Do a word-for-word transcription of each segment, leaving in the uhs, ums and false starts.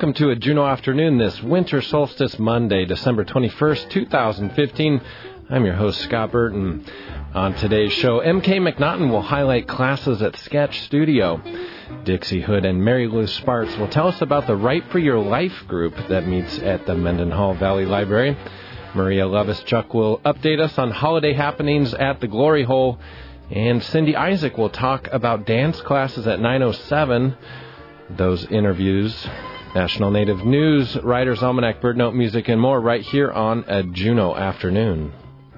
welcome to a Juneau Afternoon this winter solstice Monday, December twenty-first, twenty fifteen. I'm your host, Scott Burton. On today's show, M K McNaughton will highlight classes at Sketch Studio. Dixie Hood and Mary Lou Sparks will tell us about the Write for Your Life group that meets at the Mendenhall Valley Library. Maria Levis-Chuck will update us on holiday happenings at the Glory Hole. And Cindy Isaac will talk about dance classes at nine oh seven. Those interviews, National Native News, Writer's Almanac, Bird Note Music, and more right here on a Juneau Afternoon.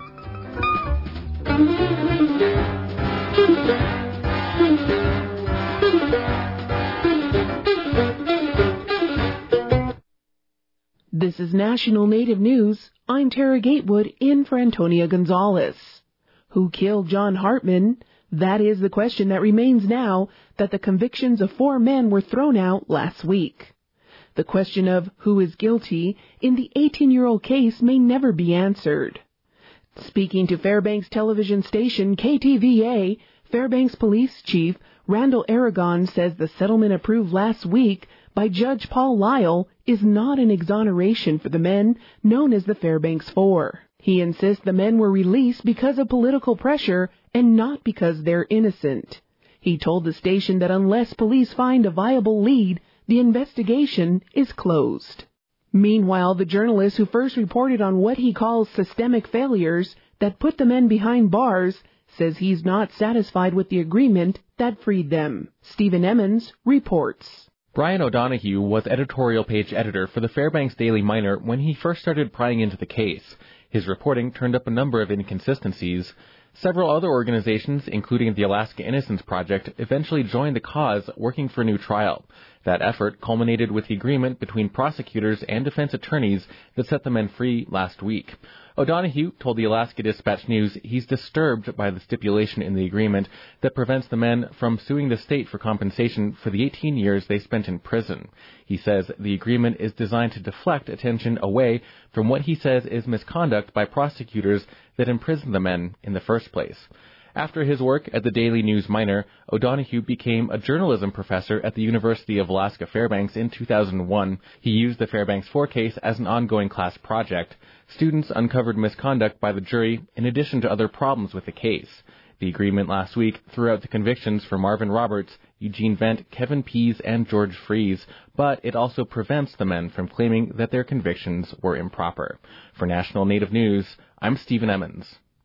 This is National Native News. I'm Tara Gatewood in for Antonia Gonzalez. Who killed John Hartman? That is the question that remains now that the convictions of four men were thrown out last week. The question of who is guilty in the eighteen-year-old case may never be answered. Speaking to Fairbanks television station K T V A, Fairbanks Police Chief Randall Aragon says the settlement approved last week by Judge Paul Lyle is not an exoneration for the men known as the Fairbanks Four. He insists the men were released because of political pressure and not because they're innocent. He told the station that unless police find a viable lead, the investigation is closed. Meanwhile, the journalist who first reported on what he calls systemic failures that put the men behind bars says he's not satisfied with the agreement that freed them. Stephen Emmons reports. Brian O'Donohue was editorial page editor for the Fairbanks Daily Miner when he first started prying into the case. His reporting turned up a number of inconsistencies. Several other organizations, including the Alaska Innocence Project, eventually joined the cause, working for a new trial. That effort culminated with the agreement between prosecutors and defense attorneys that set the men free last week. O'Donohue told the Alaska Dispatch News he's disturbed by the stipulation in the agreement that prevents the men from suing the state for compensation for the eighteen years they spent in prison. He says the agreement is designed to deflect attention away from what he says is misconduct by prosecutors that imprisoned the men in the first place. After his work at the Daily News Miner, O'Donohue became a journalism professor at the University of Alaska Fairbanks in two thousand one. He used the Fairbanks Four case as an ongoing class project. Students uncovered misconduct by the jury in addition to other problems with the case. The agreement last week threw out the convictions for Marvin Roberts, Eugene Vent, Kevin Pease, and George Fries, but it also prevents the men from claiming that their convictions were improper. For National Native News, I'm Stephen Emmons.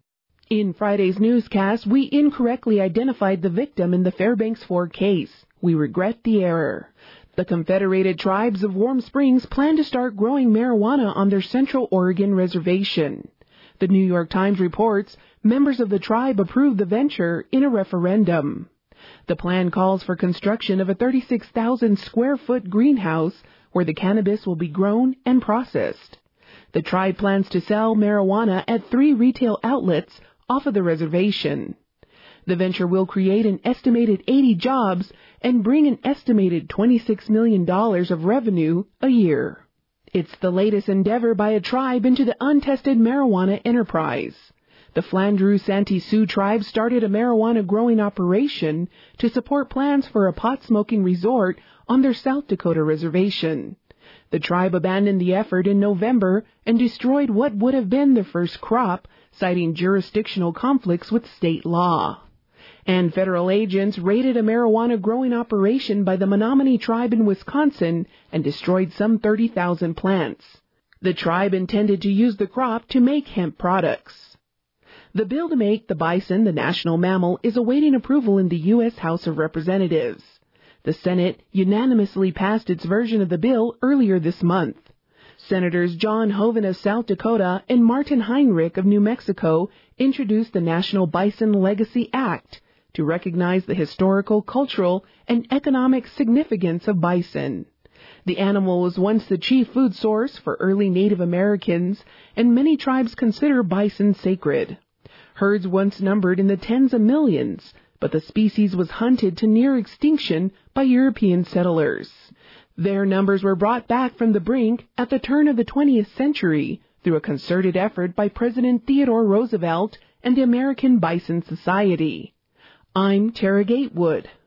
In Friday's newscast, we incorrectly identified the victim in the Fairbanks Four case. We regret the error. The Confederated Tribes of Warm Springs plan to start growing marijuana on their Central Oregon reservation. The New York Times reports members of the tribe approved the venture in a referendum. The plan calls for construction of a thirty-six thousand square foot greenhouse where the cannabis will be grown and processed. The tribe plans to sell marijuana at three retail outlets off of the reservation. The venture will create an estimated eighty jobs and bring an estimated twenty-six million dollars of revenue a year. It's the latest endeavor by a tribe into the untested marijuana enterprise. The Flandreau Santee Sioux tribe started a marijuana growing operation to support plans for a pot-smoking resort on their South Dakota reservation. The tribe abandoned the effort in November and destroyed what would have been their first crop, citing jurisdictional conflicts with state law. And federal agents raided a marijuana growing operation by the Menominee tribe in Wisconsin and destroyed some thirty thousand plants. The tribe intended to use the crop to make hemp products. The bill to make the bison the national mammal is awaiting approval in the U S House of Representatives. The Senate unanimously passed its version of the bill earlier this month. Senators John Hoeven of South Dakota and Martin Heinrich of New Mexico introduced the National Bison Legacy Act to recognize the historical, cultural, and economic significance of bison. The animal was once the chief food source for early Native Americans, and many tribes consider bison sacred. Herds once numbered in the tens of millions, but the species was hunted to near extinction by European settlers. Their numbers were brought back from the brink at the turn of the twentieth century through a concerted effort by President Theodore Roosevelt and the American Bison Society. I'm Tara Gatewood.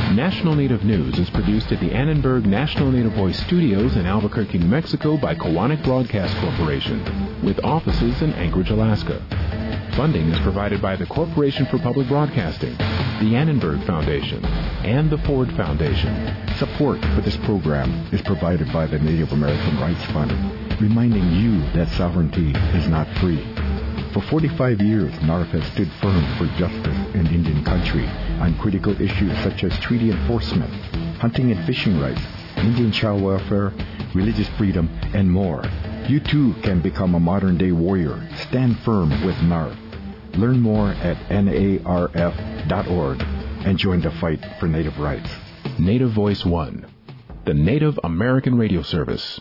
National Native News is produced at the Annenberg National Native Voice Studios in Albuquerque, New Mexico by Kowanik Broadcast Corporation, with offices in Anchorage, Alaska. Funding is provided by the Corporation for Public Broadcasting, the Annenberg Foundation, and the Ford Foundation. Support for this program is provided by the Native American Rights Fund, reminding you that sovereignty is not free. For forty-five years, N A R F has stood firm for justice in Indian country on critical issues such as treaty enforcement, hunting and fishing rights, Indian child welfare, religious freedom, and more. You too can become a modern-day warrior. Stand firm with N A R F. Learn more at N A R F dot org and join the fight for Native rights. Native Voice One, the Native American radio service.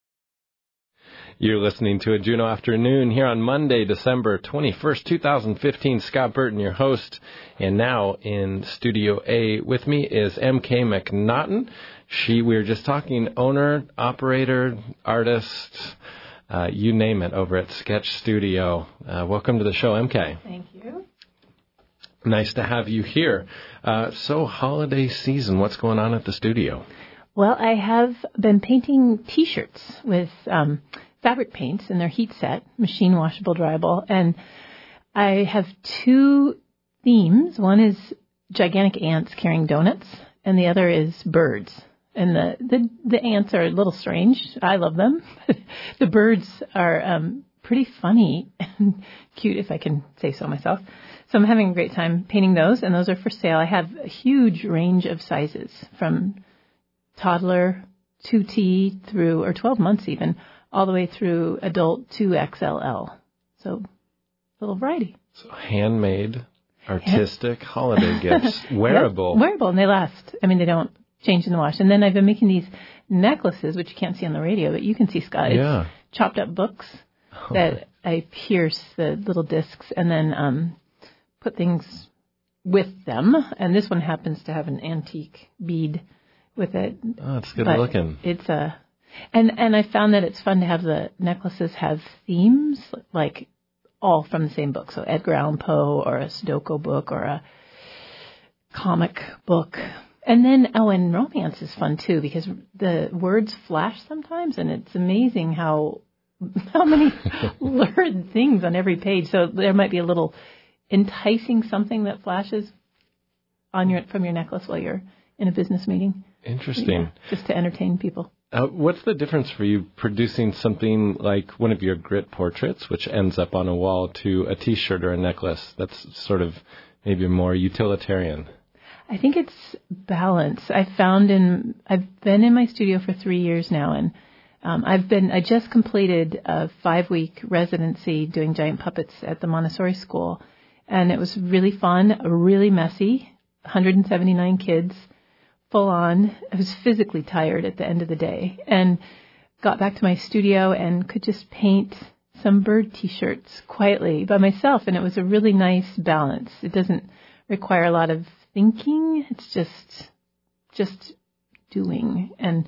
You're listening to a Juneau Afternoon here on Monday, December twenty-first, twenty fifteen. Scott Burton, your host. And now in Studio A with me is M K McNaughton. She, we were just talking, owner, operator, artist, uh, you name it, over at Sketch Studio. Uh, welcome to the show, M K. Thank you. Nice to have you here. Uh, so, holiday season, what's going on at the studio? Well, I have been painting T-shirts with um, fabric paints, and they're heat set, machine washable, dryable. And I have two themes. One is gigantic ants carrying donuts, and the other is birds. And the, the, the ants are a little strange. I love them. The birds are um, pretty funny and cute, if I can say so myself. So I'm having a great time painting those, and those are for sale. I have a huge range of sizes, from toddler, two T through, or twelve months even, all the way through adult two X L L. So a little variety. So handmade, artistic Hand- holiday gifts, wearable. Yep, wearable, and they last. I mean, they don't change in the wash. And then I've been making these necklaces, which you can't see on the radio, but you can see, Scott. Yeah. It's chopped up books oh. that I pierce the little discs and then um, put things with them. And this one happens to have an antique bead with it. Oh, it's good but looking. It's a, and, and I found that it's fun to have the necklaces have themes, like all from the same book. So Edgar Allan Poe, or a Sudoku book, or a comic book. And then, oh, and romance is fun, too, because the words flash sometimes, and it's amazing how how many lurid things on every page. So there might be a little enticing something that flashes on your from your necklace while you're in a business meeting. Interesting. Yeah, just to entertain people. Uh, what's the difference for you producing something like one of your grit portraits, which ends up on a wall, to a T-shirt or a necklace that's sort of maybe more utilitarian? I think it's balance. I've found in, I've been in my studio for three years now, and um, I've been, I just completed a five-week residency doing giant puppets at the Montessori school, and it was really fun, really messy, one hundred seventy-nine kids, full on. I was physically tired at the end of the day, and got back to my studio and could just paint some bird T-shirts quietly by myself, and it was a really nice balance. It doesn't require a lot of thinking. It's just, just doing. And,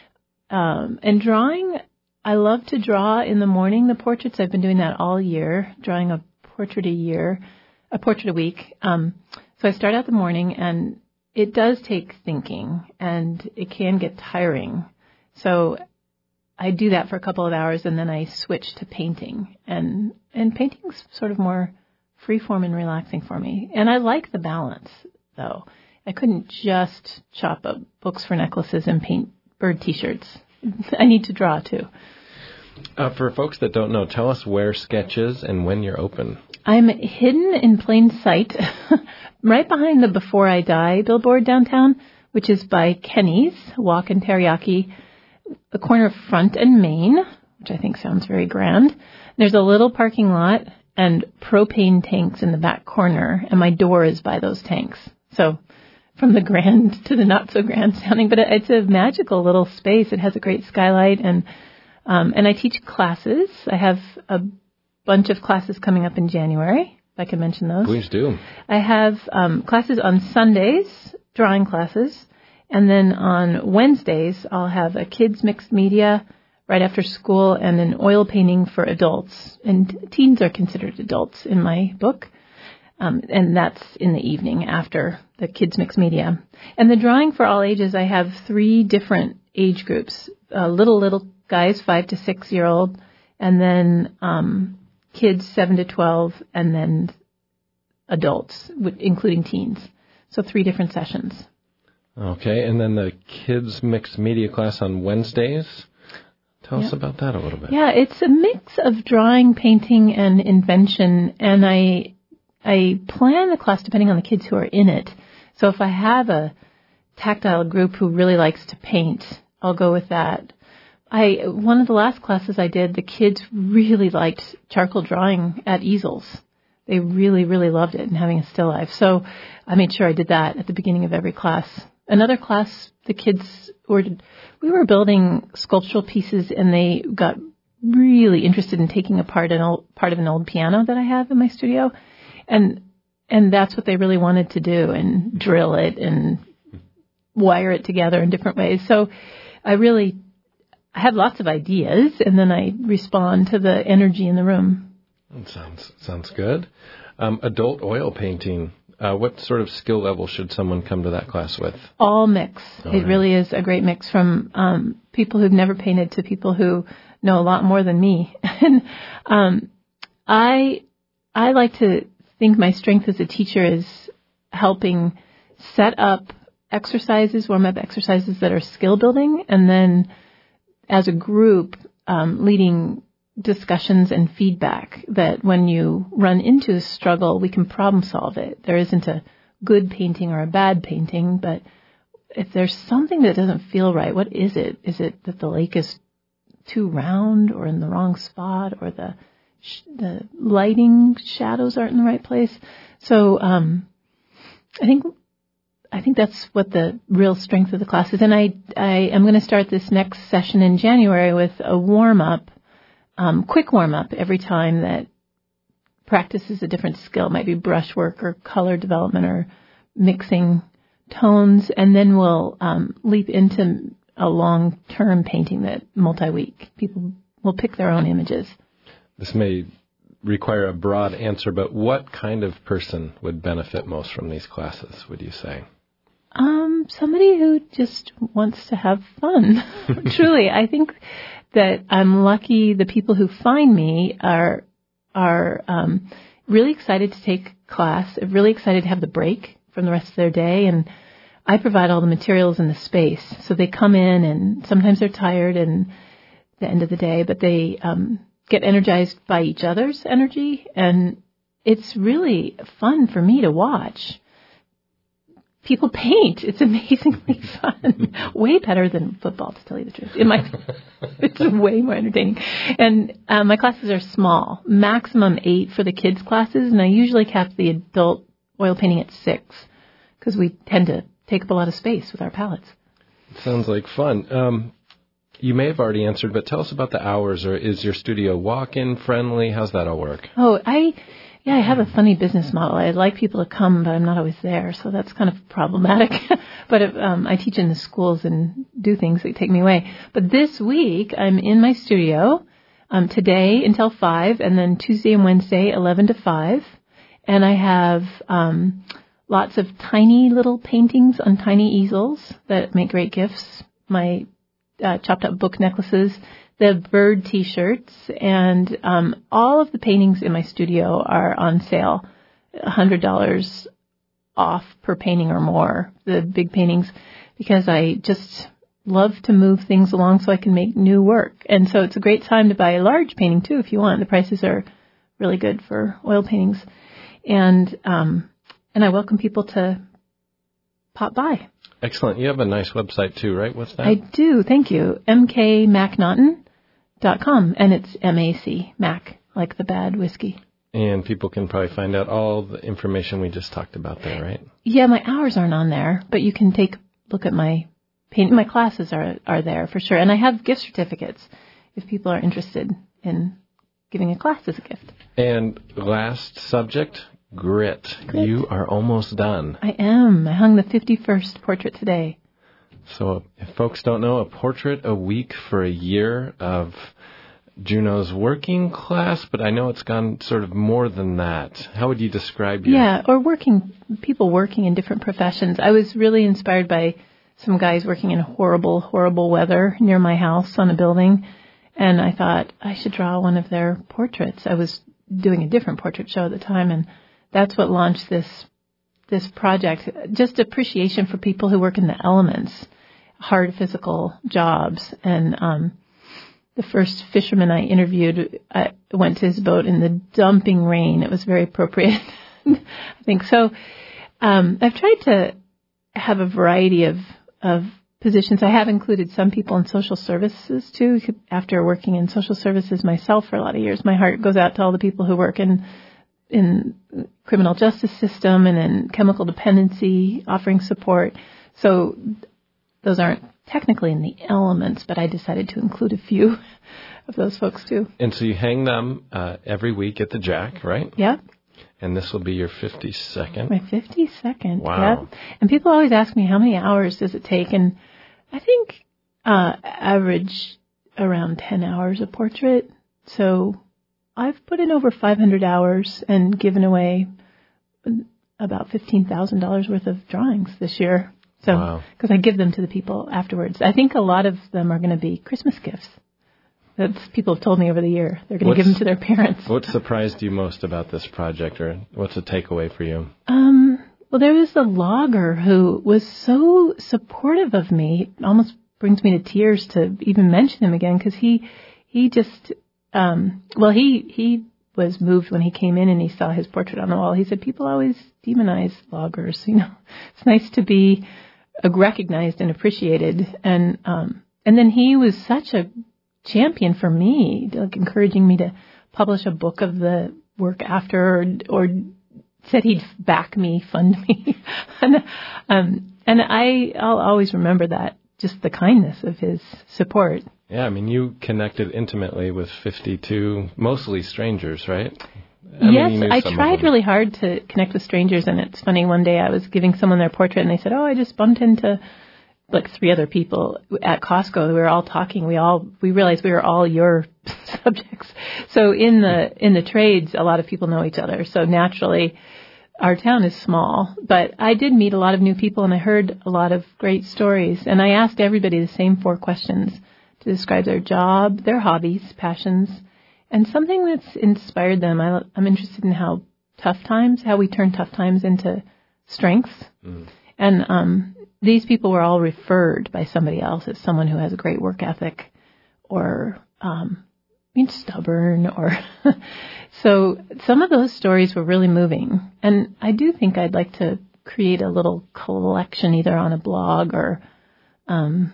um, and drawing, I love to draw in the morning, the portraits. I've been doing that all year, drawing a portrait a year, a portrait a week. Um, so I start out the morning, and it does take thinking, and it can get tiring. So I do that for a couple of hours, and then I switch to painting. And, and painting's sort of more freeform and relaxing for me. And I like the balance, though. I couldn't just chop up books for necklaces and paint bird T-shirts. I need to draw, too. Uh, for folks that don't know, tell us where Sketch is and when you're open. I'm hidden in plain sight right behind the Before I Die billboard downtown, which is by Kenny's Walk and Teriyaki, the corner of Front and Main, which I think sounds very grand. There's a little parking lot and propane tanks in the back corner, and my door is by those tanks. So from the grand to the not so grand sounding, but it's a magical little space. It has a great skylight, and um, and I teach classes. I have a bunch of classes coming up in January, if I can mention those. Please do. I have um, classes on Sundays, drawing classes, and then on Wednesdays I'll have a kids mixed media right after school, and an oil painting for adults. And teens are considered adults in my book. Um, and that's in the evening after the kids mixed media. And the drawing for all ages, I have three different age groups, uh, little, little guys, five to six year old, and then um, kids seven to twelve, and then adults, including teens. So three different sessions. Okay, and then the kids mixed media class on Wednesdays. Tell yep. us about that a little bit. Yeah, it's a mix of drawing, painting, and invention, and I I plan the class depending on the kids who are in it. So if I have a tactile group who really likes to paint, I'll go with that. I one of the last classes I did, the kids really liked charcoal drawing at easels. They really, really loved it and having a still life. So I made sure I did that at the beginning of every class. Another class, the kids were, we were building sculptural pieces, and they got really interested in taking apart an old, part of an old piano that I have in my studio. And, and that's what they really wanted to do, and drill it and wire it together in different ways. So I really, I have lots of ideas, and then I respond to the energy in the room. That sounds, sounds good. Um, adult oil painting. Uh, what sort of skill level should someone come to that class with? All mix. All it right. really is a great mix, from um, people who've never painted to people who know a lot more than me. and um, I I like to think my strength as a teacher is helping set up exercises, warm-up exercises that are skill building, and then as a group um, leading discussions and feedback, that when you run into a struggle, we can problem solve it. There isn't a good painting or a bad painting, but if there's something that doesn't feel right, what is it? Is it that the lake is too round or in the wrong spot, or the sh- the lighting shadows aren't in the right place? So um, I think I think that's what the real strength of the class is. And I I am going to start this next session in January with a warm up. Um, quick warm-up every time that practices a different skill. It might be brushwork or color development or mixing tones, and then we'll um, leap into a long-term painting that multi-week. People will pick their own images. This may require a broad answer, but what kind of person would benefit most from these classes, would you say? Um, somebody who just wants to have fun. Truly, I think that I'm lucky. The people who find me are are um, really excited to take class, really excited to have the break from the rest of their day, and I provide all the materials and the space. So they come in, and sometimes they're tired and the end of the day, but they um, get energized by each other's energy, and it's really fun for me to watch. People paint. It's amazingly fun. Way better than football, to tell you the truth. In my, it's way more entertaining. And uh, my classes are small, maximum eight for the kids' classes, and I usually cap the adult oil painting at six, because we tend to take up a lot of space with our palettes. Sounds like fun. Um, you may have already answered, but tell us about the hours. Or is your studio walk-in friendly? How's that all work? Oh, I... Yeah, I have a funny business model. I'd like people to come, but I'm not always there, so that's kind of problematic. but if, um, I teach in the schools and do things that take me away. But this week, I'm in my studio um, today until five, and then Tuesday and Wednesday, eleven to five. And I have um, lots of tiny little paintings on tiny easels that make great gifts. My uh, chopped up book necklaces, the bird T-shirts, and um, all of the paintings in my studio are on sale, one hundred dollars off per painting or more, the big paintings, because I just love to move things along so I can make new work. And so it's a great time to buy a large painting, too, if you want. The prices are really good for oil paintings. And um, and I welcome people to pop by. Excellent. You have a nice website, too, right? What's that? I do. Thank you. M K Macnaughton dot com, and it's M A C, Mac, like the bad whiskey. And people can probably find out all the information we just talked about there, right? Yeah, my hours aren't on there, but you can take a look at my paint. My classes are are there for sure, and I have gift certificates if people are interested in giving a class as a gift. And last subject, grit. Grit. You are almost done. I am. I hung the fifty-first portrait today. So if folks don't know, a portrait a week for a year of Juneau's working class, but I know it's gone sort of more than that. How would you describe your... Yeah, or working, people working in different professions. I was really inspired by some guys working in horrible, horrible weather near my house on a building, and I thought I should draw one of their portraits. I was doing a different portrait show at the time, and that's what launched this this project. Just appreciation for people who work in the elements, hard physical jobs, and um the first fisherman I interviewed, I went to his boat in the dumping rain. It was very appropriate, I think. So um, I've tried to have a variety of, of positions. I have included some people in social services, too. After working in social services myself for a lot of years, my heart goes out to all the people who work in in criminal justice system and in chemical dependency, offering support. So those aren't technically in the elements, but I decided to include a few of those folks too. And so you hang them uh, every week at the Jack, right? Yeah. And this will be your fifty-second. My fifty-second. Wow. Yep. And people always ask me, how many hours does it take? And I think uh, average around ten hours a portrait. So I've put in over five hundred hours and given away about fifteen thousand dollars worth of drawings this year. So, because wow. I give them to the people afterwards. I think a lot of them are going to be Christmas gifts. That's people have told me over the year. They're going to give them to their parents. What surprised you most about this project, or what's a takeaway for you? Um, well, there was a logger who was so supportive of me. It almost brings me to tears to even mention him again, because he, he just, um, well, he, he was moved when he came in and he saw his portrait on the wall. He said, people always demonize loggers. You know, it's nice to be recognized and appreciated. And, um, and then he was such a champion for me, like encouraging me to publish a book of the work after, or, or said he'd back me, fund me. and, um, and I, I'll always remember that, just the kindness of his support. Yeah, I mean, you connected intimately with fifty-two, mostly strangers, right? I yes, mean, I tried really hard to connect with strangers, and it's funny, one day I was giving someone their portrait, and they said, oh, I just bumped into like three other people at Costco. We were all talking. We all, we realized we were all your subjects. So in the, in the trades, a lot of people know each other. So naturally, our town is small, but I did meet a lot of new people, and I heard a lot of great stories. And I asked everybody the same four questions to describe their job, their hobbies, passions, and something that's inspired them. I, I'm interested in how tough times, how we turn tough times into strengths. Mm. And um, these people were all referred by somebody else as someone who has a great work ethic, or um, being stubborn, or so some of those stories were really moving. And I do think I'd like to create a little collection, either on a blog or um,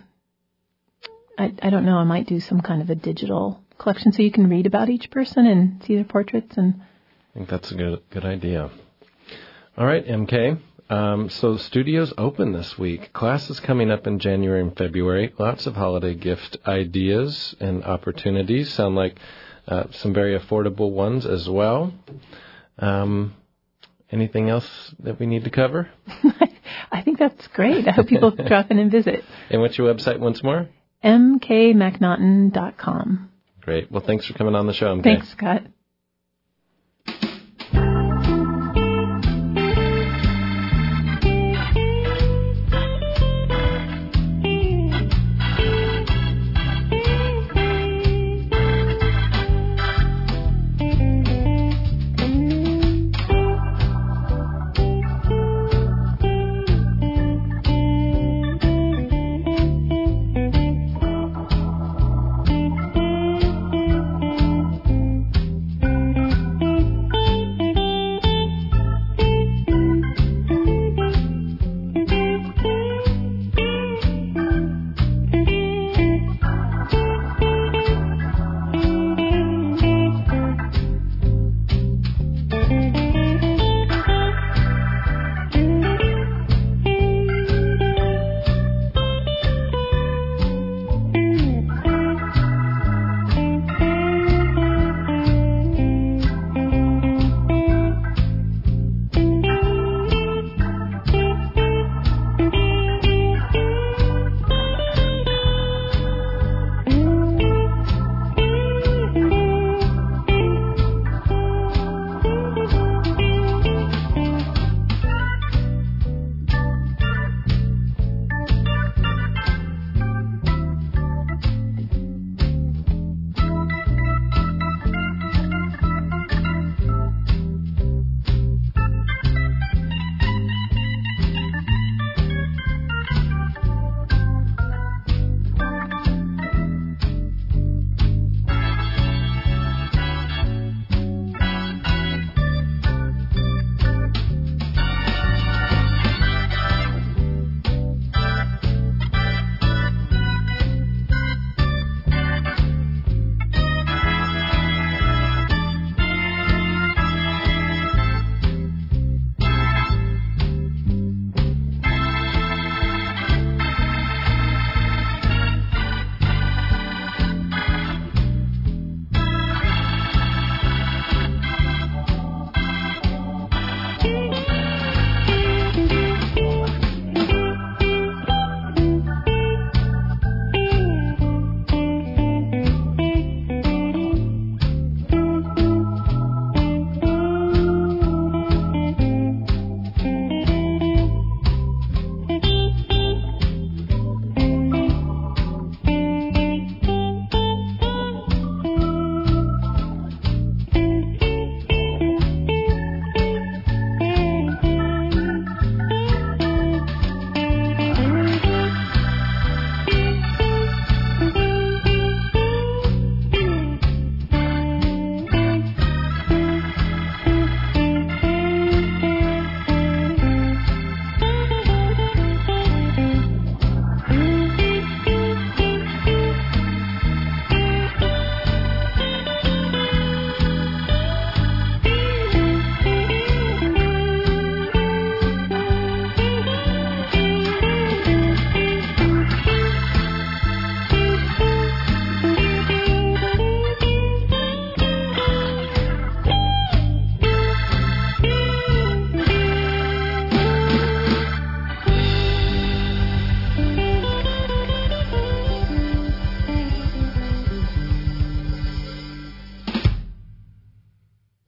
I, I don't know, I might do some kind of a digital collection so you can read about each person and see their portraits. And I think that's a good good idea. All right, M K. Um, so studios open this week. Classes coming up in January and February. Lots of holiday gift ideas and opportunities. Sound like uh, some very affordable ones as well. Um, anything else that we need to cover? I think that's great. I hope people drop in and visit. And what's your website once more? m k mcnaughton dot com. Great. Well, thanks for coming on the show, M K. Thanks, Scott.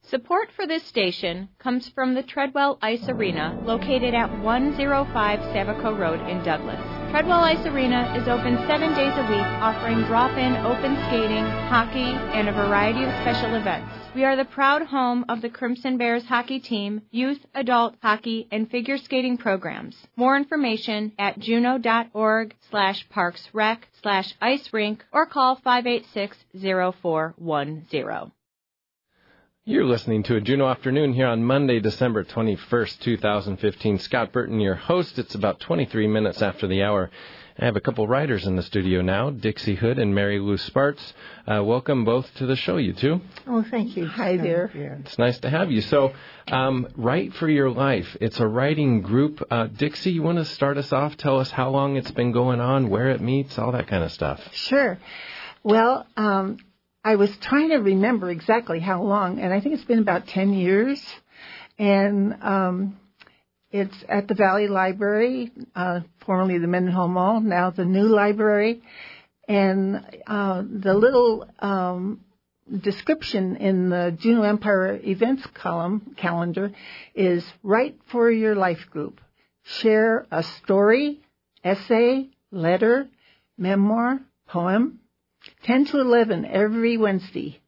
Support for this station comes from the Treadwell Ice Arena, located at one oh five Savico Road in Douglas. Treadwell Ice Arena is open seven days a week, offering drop-in open skating, hockey, and a variety of special events. We are the proud home of the Crimson Bears hockey team, youth, adult hockey, and figure skating programs. More information at juneau.org slash parksrec slash ice rink or call five eight six, zero four one zero. You're listening to a Juneau Afternoon here on Monday, December twenty-first, two thousand fifteen. Scott Burton, your host. It's about twenty-three minutes after the hour. I have a couple writers in the studio now, Dixie Hood and Mary Lou Sparts. Uh, welcome both to the show, you two. Oh, thank you. Hi there. It's nice to have you. So, um, Write for Your Life. It's a writing group. Uh, Dixie, you want to start us off? Tell us how long it's been going on, where it meets, all that kind of stuff. Sure. Well, um, I was trying to remember exactly how long, and I think it's been about ten years. And um, it's at the Valley Library, uh, formerly the Mendenhall Mall, now the new library. And uh, the little um, description in the Juneau Empire events column calendar is Write for Your Life group. Share a story, essay, letter, memoir, poem, ten to eleven every Wednesday.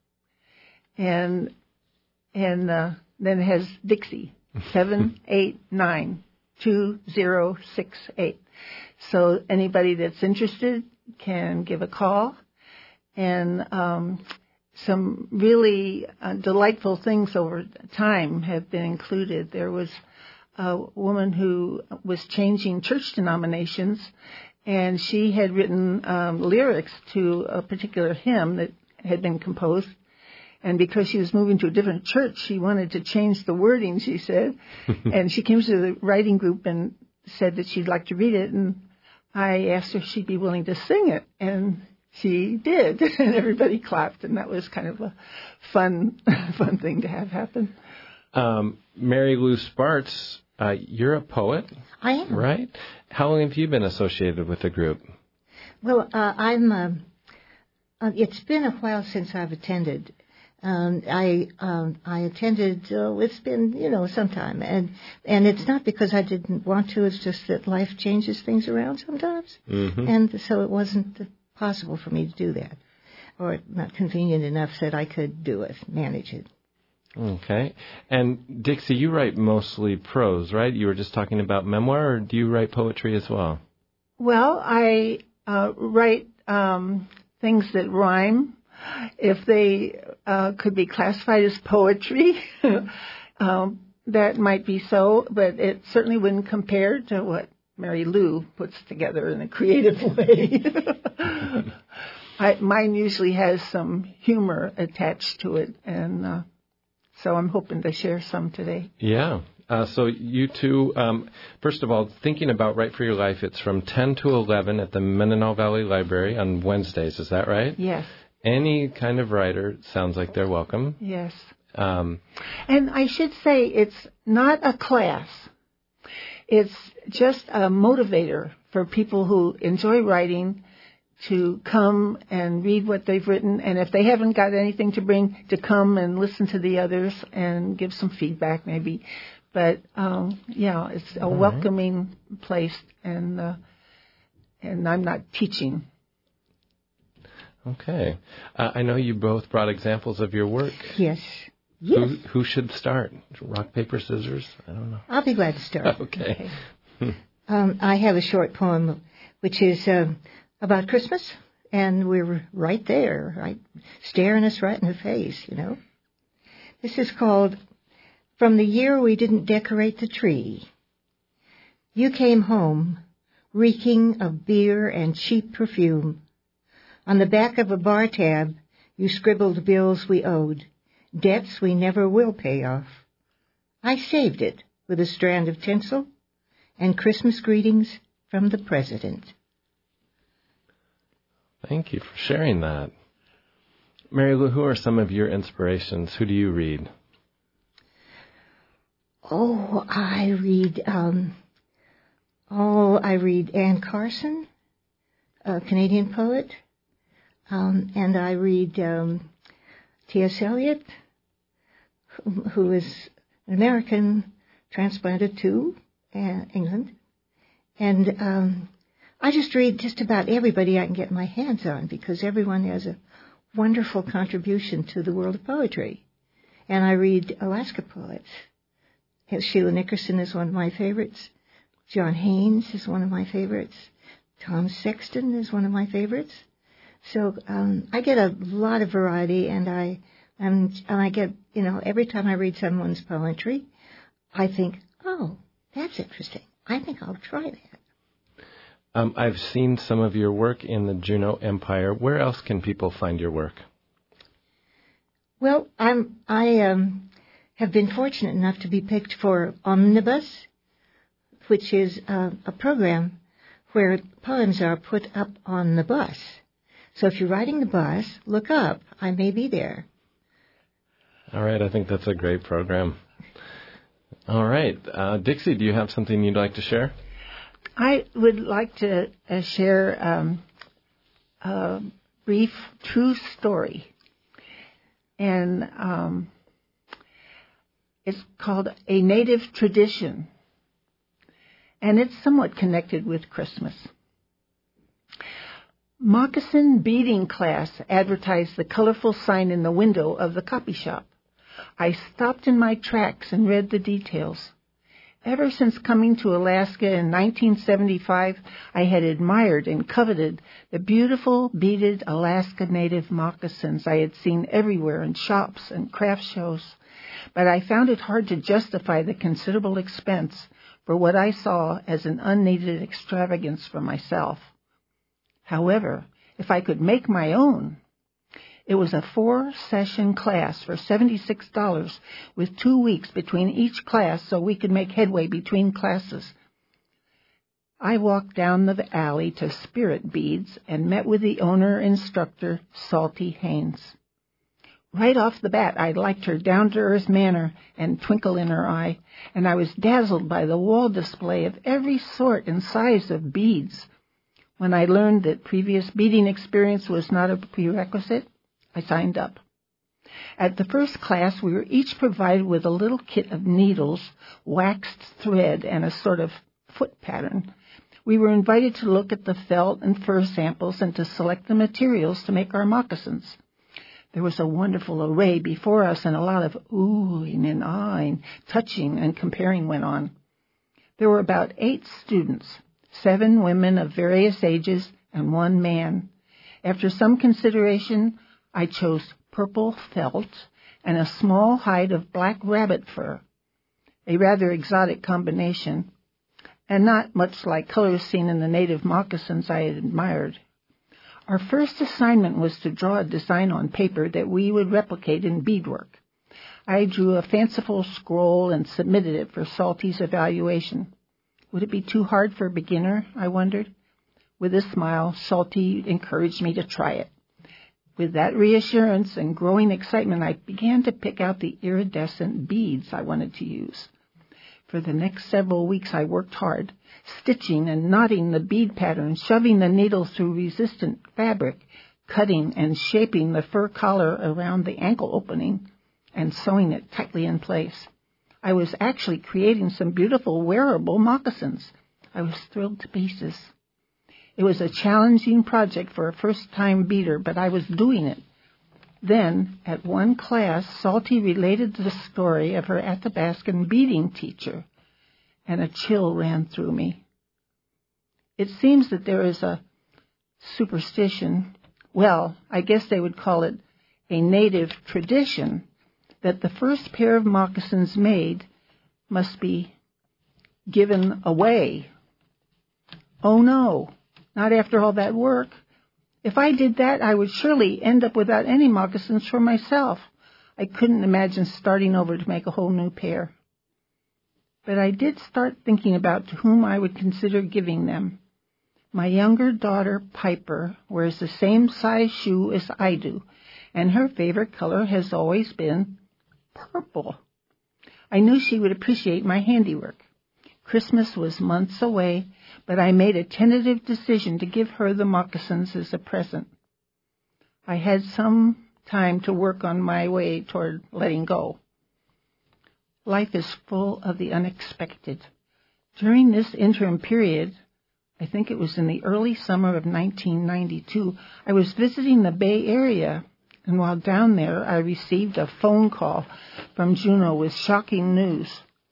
And and uh, then it has Dixie, seven eight nine two zero six eight. So anybody that's interested can give a call. And um, some really uh, delightful things over time have been included. There was a woman who was changing church denominations, and she had written um, lyrics to a particular hymn that had been composed. And because she was moving to a different church, she wanted to change the wording, she said. And she came to the writing group and said that she'd like to read it. And I asked her if she'd be willing to sing it. And she did. And everybody clapped. And that was kind of a fun, fun thing to have happen. Um, Mary Lou Sparts, uh, you're a poet. I am. Right? How long have you been associated with the group? Well, uh, I'm. Uh, uh, it's been a while since I've attended. Um, I um, I attended. Uh, it's been you know some time, and and it's not because I didn't want to. It's just that life changes things around sometimes, Mm-hmm. and so it wasn't possible for me to do that, or not convenient enough that I could do it, manage it. Okay. And Dixie, you write mostly prose, right? You were just talking about memoir, or do you write poetry as well? Well, I uh, write um, things that rhyme. If they uh, could be classified as poetry, um, that might be so, but it certainly wouldn't compare to what Mary Lou puts together in a creative way. I, mine usually has some humor attached to it, and uh, so I'm hoping to share some today. Yeah. Uh, so you two, um, first of all, thinking about Write for Your Life, it's from ten to eleven at the Mendenhall Valley Library on Wednesdays. Is that right? Yes. Any kind of writer sounds like they're welcome. Yes. Um, and I should say it's not a class. It's just a motivator for people who enjoy writing to come and read what they've written, and if they haven't got anything to bring, to come and listen to the others and give some feedback maybe. But, um, yeah, it's a All welcoming right. place, and uh, and I'm not teaching. Okay. Uh, I know you both brought examples of your work. Yes. Yes. Who, who should start? Rock, paper, scissors? I don't know. I'll be glad to start. Okay. okay. um, I have a short poem which is uh, about Christmas, and we're right there, right, staring us right in the face, you know. This is called From the Year We Didn't Decorate the Tree. You came home reeking of beer and cheap perfume. On the back of a bar tab, you scribbled bills we owed, debts we never will pay off. I saved it with a strand of tinsel and Christmas greetings from the President. Thank you for sharing that. Mary Lou, who are some of your inspirations? Who do you read? Oh, I read, um, oh, I read Anne Carson, a Canadian poet. Um, and I read um, T S Eliot, who is an American transplanted to uh, England. And um, I just read just about everybody I can get my hands on because everyone has a wonderful contribution to the world of poetry. And I read Alaska poets. Sheila Nickerson is one of my favorites. John Haynes is one of my favorites. Tom Sexton is one of my favorites. So um, I get a lot of variety, and I and, and I get, you know, every time I read someone's poetry, I think, oh, that's interesting. I think I'll try that. Um, I've seen some of your work in the Juneau Empire. Where else can people find your work? Well, I'm I um, have been fortunate enough to be picked for Omnibus, which is uh, a program where poems are put up on the bus. So if you're riding the bus, look up. I may be there. All right. I think that's a great program. All right. Uh, Dixie, do you have something you'd like to share? I would like to uh, share um, a brief true story. And um, it's called A Native Tradition. And it's somewhat connected with Christmas. Moccasin beading class advertised the colorful sign in the window of the copy shop. I stopped in my tracks and read the details. Ever since coming to Alaska in nineteen seventy-five, I had admired and coveted the beautiful beaded Alaska native moccasins I had seen everywhere in shops and craft shows. But I found it hard to justify the considerable expense for what I saw as an unneeded extravagance for myself. However, if I could make my own, it was a four-session class for seventy-six dollars with two weeks between each class so we could make headway between classes. I walked down the alley to Spirit Beads and met with the owner-instructor, Salty Haynes. Right off the bat, I liked her down-to-earth manner and twinkle in her eye, and I was dazzled by the wall display of every sort and size of beads. When I learned that previous beading experience was not a prerequisite, I signed up. At the first class, we were each provided with a little kit of needles, waxed thread, and a sort of foot pattern. We were invited to look at the felt and fur samples and to select the materials to make our moccasins. There was a wonderful array before us, and a lot of oohing and ahhing, touching and comparing went on. There were about eight students, seven women of various ages, and one man. After some consideration, I chose purple felt and a small hide of black rabbit fur, a rather exotic combination, and not much like colors seen in the native moccasins I had admired. Our first assignment was to draw a design on paper that we would replicate in beadwork. I drew a fanciful scroll and submitted it for Salty's evaluation. Would it be too hard for a beginner, I wondered? With a smile, Salty encouraged me to try it. With that reassurance and growing excitement, I began to pick out the iridescent beads I wanted to use. For the next several weeks, I worked hard, stitching and knotting the bead pattern, shoving the needle through resistant fabric, cutting and shaping the fur collar around the ankle opening, and sewing it tightly in place. I was actually creating some beautiful wearable moccasins. I was thrilled to pieces. It was a challenging project for a first-time beader, but I was doing it. Then, at one class, Salty related the story of her Athabascan beading teacher, and a chill ran through me. It seems that there is a superstition, well, I guess they would call it a native tradition, that the first pair of moccasins made must be given away. Oh, no. Not after all that work. If I did that, I would surely end up without any moccasins for myself. I couldn't imagine starting over to make a whole new pair. But I did start thinking about to whom I would consider giving them. My younger daughter, Piper, wears the same size shoe as I do, and her favorite color has always been purple. I knew she would appreciate my handiwork. Christmas was months away, but I made a tentative decision to give her the moccasins as a present. I had some time to work on my way toward letting go. Life is full of the unexpected. During this interim period, I think it was in the early summer of nineteen ninety-two, I was visiting the Bay Area, and while down there, I received a phone call from Juneau with shocking news.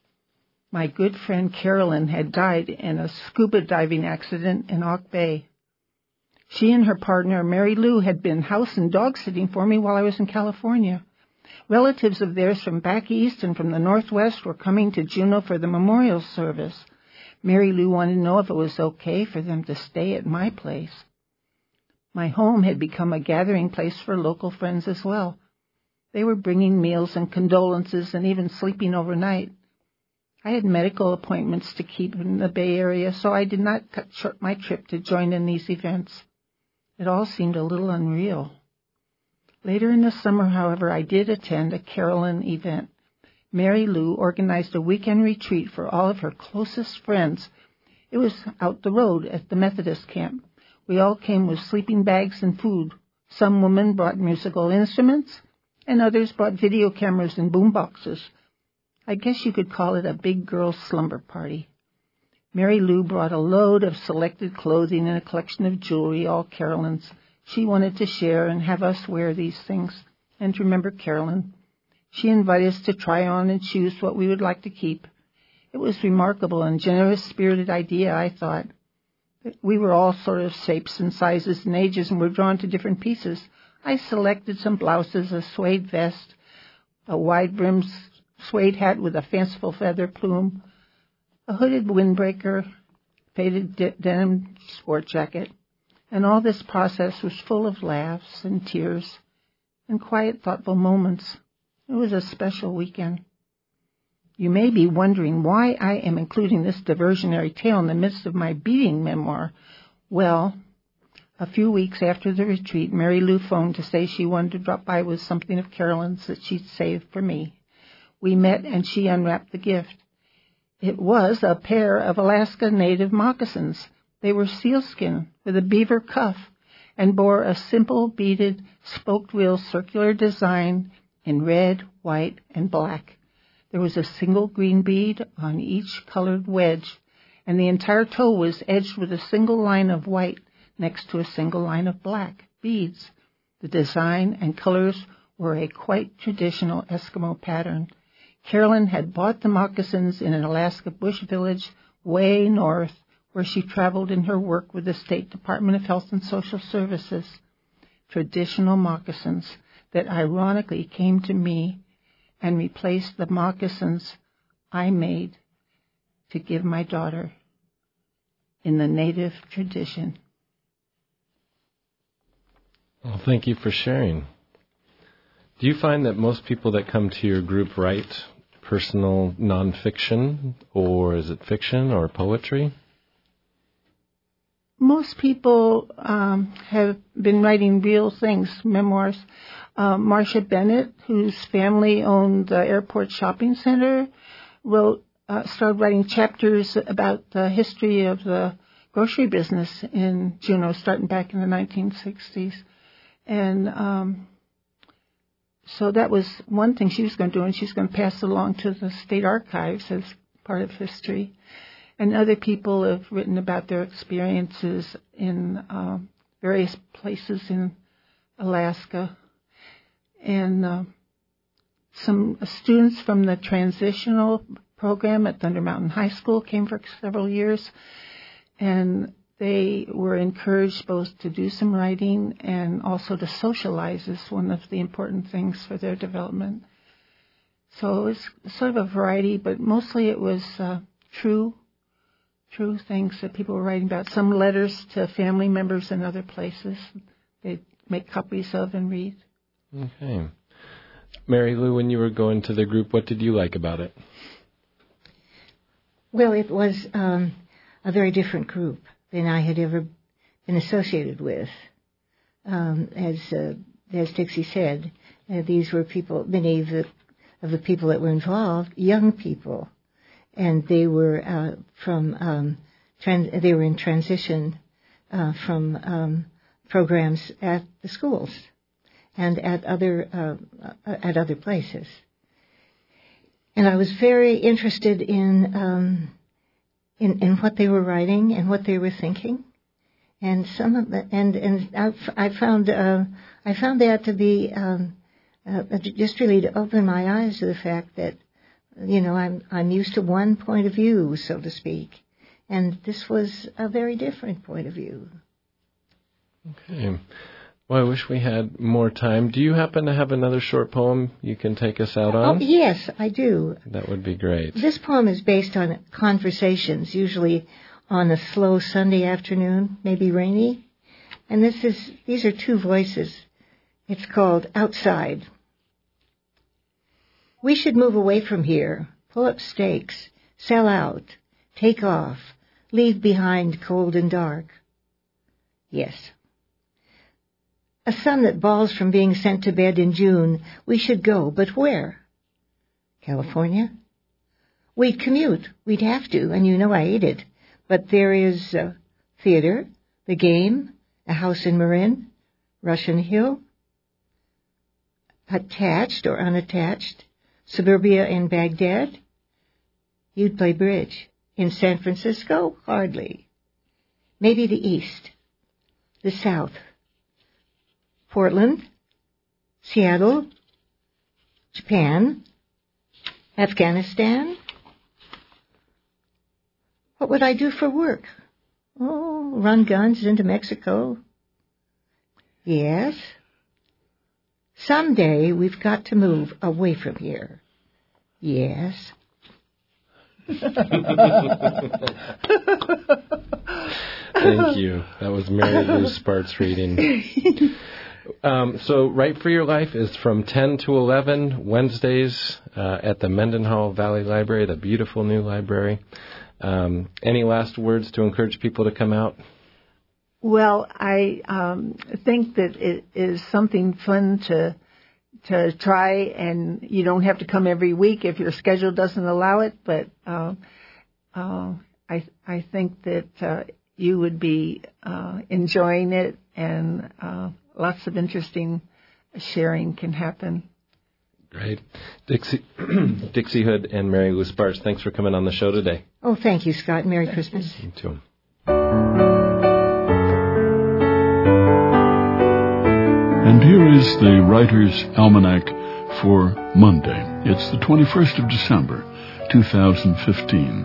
My good friend Carolyn had died in a scuba diving accident in Auk Bay. She and her partner, Mary Lou, had been house and dog sitting for me while I was in California. Relatives of theirs from back east and from the Northwest were coming to Juneau for the memorial service. Mary Lou wanted to know if it was okay for them to stay at my place. My home had become a gathering place for local friends as well. They were bringing meals and condolences and even sleeping overnight. I had medical appointments to keep in the Bay Area, so I did not cut short my trip to join in these events. It all seemed a little unreal. Later in the summer, however, I did attend a Carolyn event. Mary Lou organized a weekend retreat for all of her closest friends. It was out the road at the Methodist camp. We all came with sleeping bags and food. Some women brought musical instruments, and others brought video cameras and boom boxes. I guess you could call it a big girl slumber party. Mary Lou brought a load of selected clothing and a collection of jewelry, all Carolyn's. She wanted to share and have us wear these things and to remember Carolyn. She invited us to try on and choose what we would like to keep. It was remarkable and generous-spirited idea, I thought. We were all sort of shapes and sizes and ages and were drawn to different pieces. I selected some blouses, a suede vest, a wide-brimmed suede hat with a fanciful feather plume, a hooded windbreaker, faded de- denim sport jacket, and all this process was full of laughs and tears and quiet, thoughtful moments. It was a special weekend. You may be wondering why I am including this diversionary tale in the midst of my beating memoir. Well, a few weeks after the retreat, Mary Lou phoned to say she wanted to drop by with something of Carolyn's that she'd saved for me. We met and she unwrapped the gift. It was a pair of Alaska native moccasins. They were sealskin with a beaver cuff and bore a simple beaded spoked wheel circular design in red, white, and black. There was a single green bead on each colored wedge, and the entire toe was edged with a single line of white next to a single line of black beads. The design and colors were a quite traditional Eskimo pattern. Carolyn had bought the moccasins in an Alaska bush village way north, where she traveled in her work with the State Department of Health and Social Services. Traditional moccasins that ironically came to me and replaced the moccasins I made to give my daughter in the native tradition. Well, thank you for sharing. Do you find that most people that come to your group write personal nonfiction, or is it fiction or poetry? Most people um, have been writing real things, memoirs. Uh, Marcia Bennett, whose family owned the airport shopping center, wrote, uh, started writing chapters about the history of the grocery business in Juneau, starting back in the nineteen sixties. And um, so that was one thing she was going to do, and she's going to pass it along to the state archives as part of history. And other people have written about their experiences in uh, various places in Alaska. And uh, some students from the transitional program at Thunder Mountain High School came for several years, and they were encouraged both to do some writing and also to socialize as one of the important things for their development. So it was sort of a variety, but mostly it was uh, true, true things that people were writing about. Some letters to family members in other places they'd make copies of and read. Okay. Mary Lou, when you were going to the group, what did you like about it? Well, it was um, a very different group than I had ever been associated with. Um, as uh, as Dixie said, uh, these were people, many of the, of the people that were involved, young people, and they were uh, from um, trans- they were in transition uh, from um, programs at the schools and at other uh, at other places. And I was very interested in, um, in, in what they were writing and what they were thinking. And some of the, and, and I, I found, uh, I found that to be, um, uh, just really to open my eyes to the fact that, you know, I'm, I'm used to one point of view, so to speak. And this was a very different point of view. Okay. Well, I wish we had more time. Do you happen to have another short poem you can take us out on? Oh, yes, I do. That would be great. This poem is based on conversations, usually on a slow Sunday afternoon, maybe rainy. And this is these are two voices. It's called Outside. We should move away from here, pull up stakes, sell out, take off, leave behind cold and dark. Yes. A son that bawls from being sent to bed in June. We should go, but where? California? We'd commute. We'd have to, and you know I hate it. But there is uh, theater, the game, a house in Marin, Russian Hill, attached or unattached, suburbia in Baghdad. You'd play bridge. In San Francisco? Hardly. Maybe the East, the South. Portland, Seattle, Japan, Afghanistan. What would I do for work? Oh, run guns into Mexico. Yes. Someday we've got to move away from here. Yes. Thank you. That was Mary Lou Spartz reading. Um, so Write for Your Life is from ten to eleven Wednesdays uh, at the Mendenhall Valley Library, the beautiful new library. Um, any last words to encourage people to come out? Well, I um, think that it is something fun to to try, and you don't have to come every week if your schedule doesn't allow it. But uh, uh, I I think that uh, you would be uh, enjoying it, and uh, lots of interesting sharing can happen. Great. Dixie, Dixie Hood and Mary Lou Spartz, thanks for coming on the show today. Oh, thank you, Scott. Merry Christmas. You too. And here is the Writer's Almanac for Monday. It's the twenty-first of December, two thousand fifteen.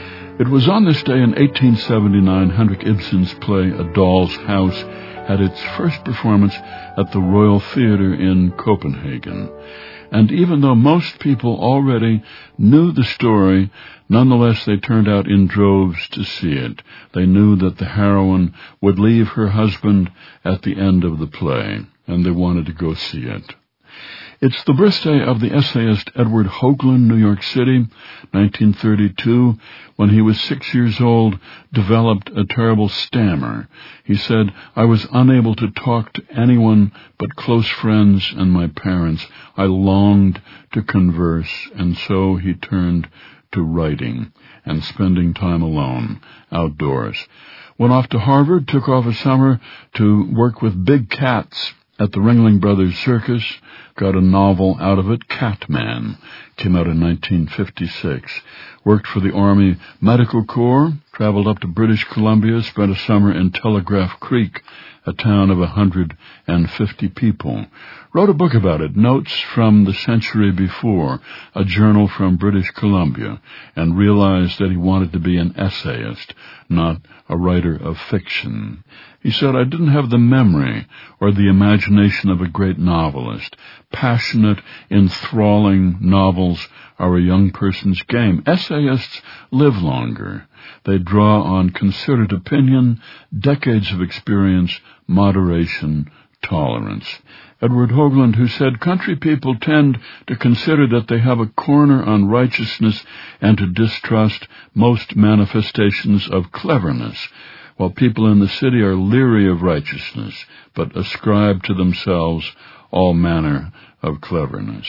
It was on this day in eighteen seventy-nine Henrik Ibsen's play A Doll's House had its first performance at the Royal Theatre in Copenhagen. And even though most people already knew the story, nonetheless they turned out in droves to see it. They knew that the heroine would leave her husband at the end of the play, and they wanted to go see it. It's the birthday of the essayist Edward Hoagland, New York City, nineteen thirty-two. When he was six years old, developed a terrible stammer. He said, "I was unable to talk to anyone but close friends and my parents. I longed to converse," and so he turned to writing and spending time alone, outdoors. Went off to Harvard, took off a summer to work with big cats at the Ringling Brothers Circus, got a novel out of it, Catman, came out in nineteen fifty-six. Worked for the Army Medical Corps, traveled up to British Columbia, spent a summer in Telegraph Creek, a town of one hundred fifty people. Wrote a book about it, Notes from the Century Before, a journal from British Columbia, and realized that he wanted to be an essayist, not a writer of fiction. He said, "I didn't have the memory or the imagination of a great novelist. Passionate, enthralling novels are a young person's game. Essayists live longer. They draw on considered opinion, decades of experience, moderation, tolerance." Edward Hoagland, who said country people tend to consider that they have a corner on righteousness and to distrust most manifestations of cleverness, while people in the city are leery of righteousness, but ascribe to themselves all manner of cleverness.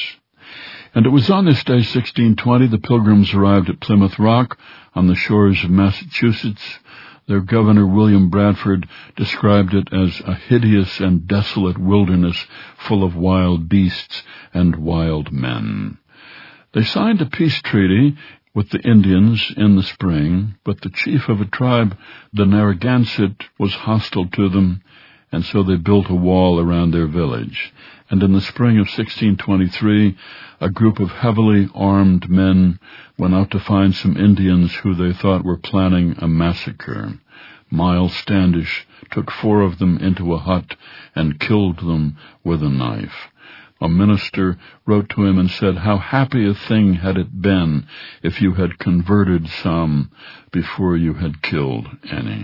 And it was on this day, sixteen twenty, the Pilgrims arrived at Plymouth Rock on the shores of Massachusetts. Their governor, William Bradford, described it as a hideous and desolate wilderness full of wild beasts and wild men. They signed a peace treaty with the Indians in the spring, but the chief of a tribe, the Narragansett, was hostile to them, and so they built a wall around their village. And in the spring of sixteen twenty-three, a group of heavily armed men went out to find some Indians who they thought were planning a massacre. Miles Standish took four of them into a hut and killed them with a knife. A minister wrote to him and said, "How happy a thing had it been if you had converted some before you had killed any."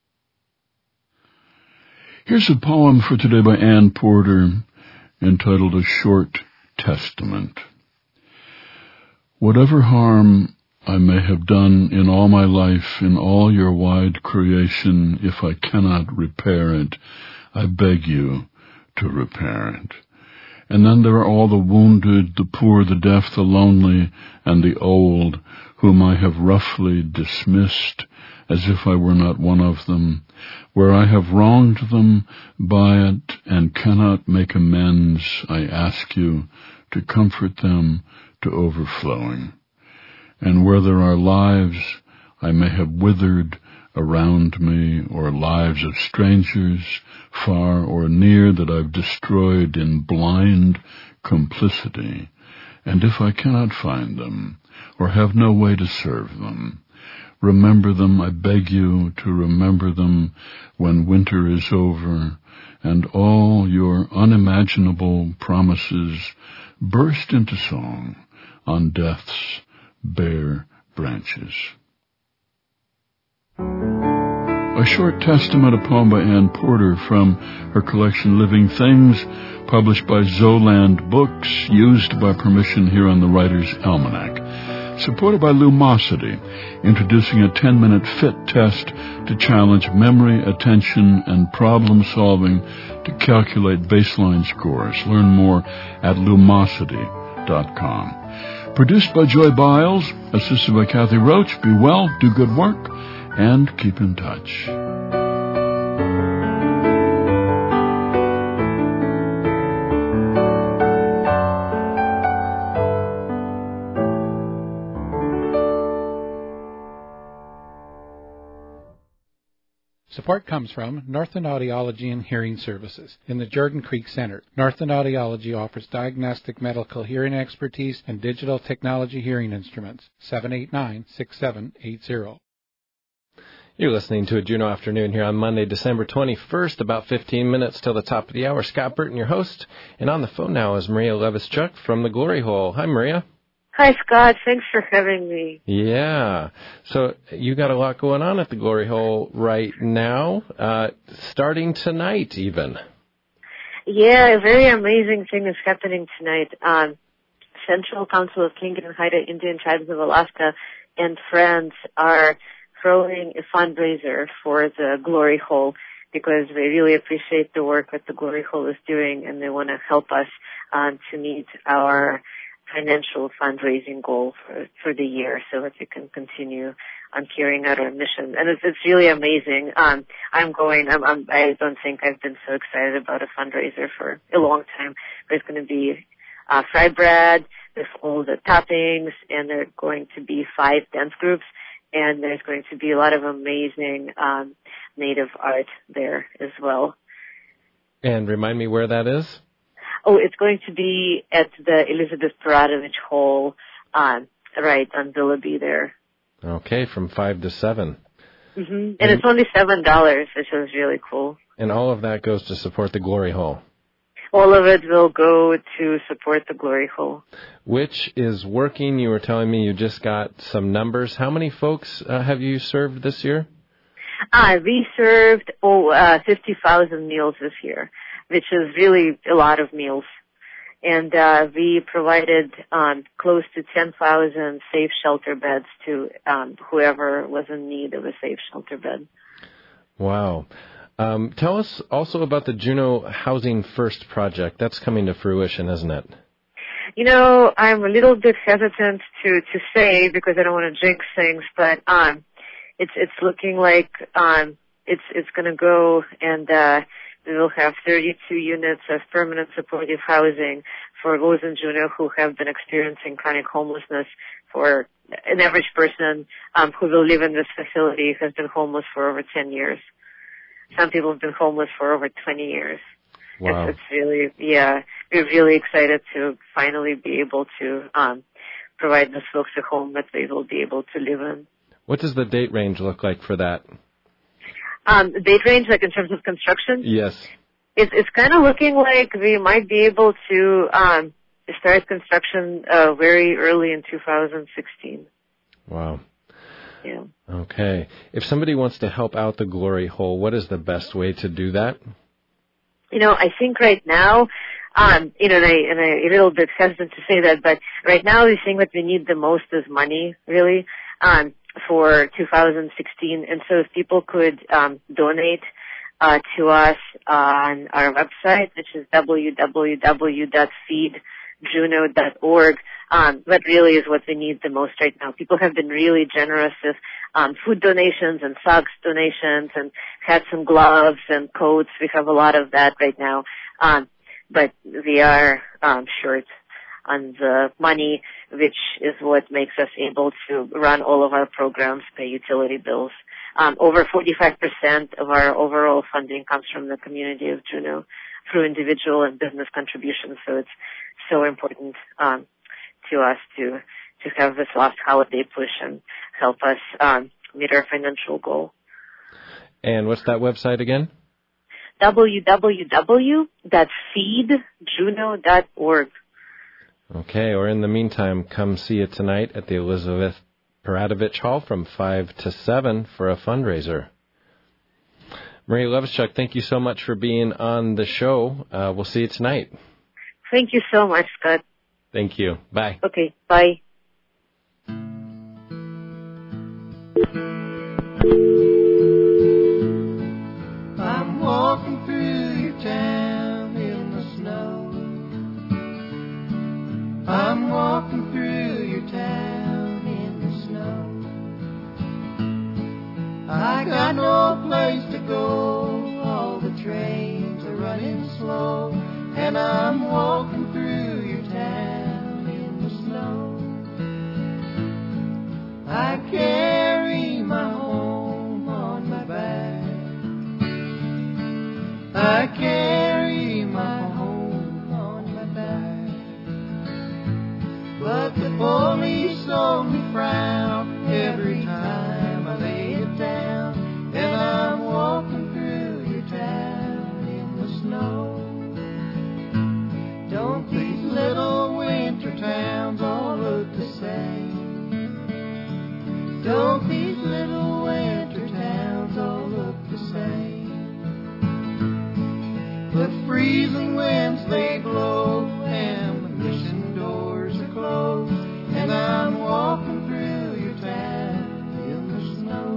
Here's a poem for today by Ann Porter entitled A Short Testament. Whatever harm I may have done in all my life, in all your wide creation, if I cannot repair it, I beg you to repair it. And then there are all the wounded, the poor, the deaf, the lonely, and the old, whom I have roughly dismissed, as if I were not one of them, where I have wronged them by it and cannot make amends. I ask you to comfort them to overflowing. And where there are lives I may have withered around me, or lives of strangers, far or near, that I've destroyed in blind complicity, and if I cannot find them, or have no way to serve them, remember them, I beg you to remember them when winter is over, and all your unimaginable promises burst into song on death's bare branches. A Short Testament, a poem by Ann Porter from her collection Living Things, published by Zoland Books, used by permission here on the Writer's Almanac. Supported by Lumosity, introducing a ten-minute fit test to challenge memory, attention, and problem-solving to calculate baseline scores. Learn more at lumosity dot com. Produced by Joy Biles, assisted by Kathy Roach. Be well, do good work, and keep in touch. Support comes from Northern Audiology and Hearing Services in the Jordan Creek Center. Northern Audiology offers diagnostic medical hearing expertise and digital technology hearing instruments. seven eight nine, six seven eight zero. You're listening to a Juneau Afternoon here on Monday, December twenty-first, about fifteen minutes till the top of the hour. Scott Burton, your host. And on the phone now is Maria Levischuk from the Glory Hole. Hi, Maria. Hi, Scott. Thanks for having me. Yeah. So you got a lot going on at the Glory Hole right now, uh, starting tonight even. Yeah, a very amazing thing is happening tonight. Um, Central Council of Tlingit and Haida Indian Tribes of Alaska and friends are throwing a fundraiser for the Glory Hole because they really appreciate the work that the Glory Hole is doing, and they want to help us um, to meet our financial fundraising goal for, for the year so that we can continue on carrying out our mission. And it's, it's really amazing. Um, I'm going, I'm, I'm, I don't think I've been so excited about a fundraiser for a long time. There's going to be uh, fry bread, there's all the toppings, and there are going to be five dance groups, and there's going to be a lot of amazing um, native art there as well. And remind me where that is? Oh, it's going to be at the Elizabeth Peradovich Hall, um, right on Willoughby there. Okay, from five to seven. Mm-hmm. And, and it's only seven dollars, which is really cool. And all of that goes to support the Glory Hole. All of it will go to support the Glory Hole. Which is working. You were telling me you just got some numbers. How many folks uh, have you served this year? Uh, we served oh, uh, fifty thousand meals this year, which is really a lot of meals. And uh, we provided um, close to ten thousand safe shelter beds to um, whoever was in need of a safe shelter bed. Wow. Um, tell us also about the Juneau Housing First project. That's coming to fruition, isn't it? You know, I'm a little bit hesitant to, to say because I don't want to jinx things, but um, it's it's looking like um, it's it's going to go, and uh, we will have thirty-two units of permanent supportive housing for those in Juneau who have been experiencing chronic homelessness. For an average person um, who will live in this facility has been homeless for over ten years. Some people have been homeless for over twenty years. Wow. It's, it's really, yeah, we're really excited to finally be able to um, provide those folks a home that they will be able to live in. What does the date range look like for that? Um, the date range, like in terms of construction? Yes. It's, it's kind of looking like we might be able to um, start construction uh, very early in two thousand sixteen. Wow. Yeah. Okay. If somebody wants to help out the Glory Hole, what is the best way to do that? You know, I think right now, um, you know, and, I, and I'm a little bit hesitant to say that, but right now the thing that we need the most is money, really, um, for two thousand sixteen. And so if people could um, donate uh, to us on our website, which is w w w dot feed juneau dot org, um, that really is what we need the most right now. People have been really generous with um, food donations and socks donations and had some gloves and coats. We have a lot of that right now. Um, but we are um, short on the money, which is what makes us able to run all of our programs, pay utility bills. Um, over forty-five percent of our overall funding comes from the community of Juneau through individual and business contributions. So it's so important um, to us to to have this last holiday push and help us um, meet our financial goal. And what's that website again? w w w dot feed juneau dot org. Okay, or in the meantime, come see you tonight at the Elizabeth Paradovich Hall from five to seven for a fundraiser. Marie Levischuk, thank you so much for being on the show. Uh, we'll see you tonight. Thank you so much, Scott. Thank you. Bye. Okay, bye. I'm walking through your town in the snow. I'm walking through your town in the snow. I got no place to go, all the trains are running slow, and I'm walking through your town in the snow. I carry my home on my back. I carry my home on my back. But the police only frown every time I lay it down, and I'm walking through your town in the snow. Don't these little winter towns all look the same? Don't these little winter towns all look the same? The freezing winds they blow, and the mission doors are closed, and I'm walking through your town in the snow.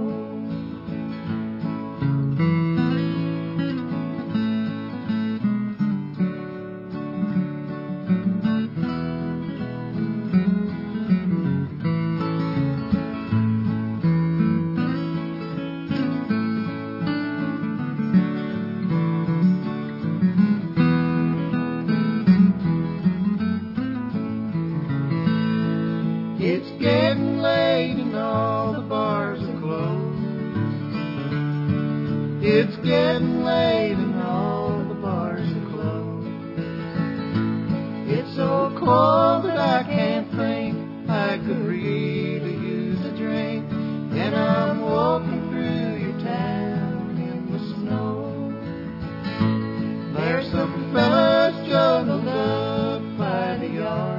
It's getting late and all the bars are closed. It's getting late and all the bars are closed. It's so cold that I can't think. I could really use a drink. And I'm walking through your town in the snow. There's some fellas juggled up by the yard.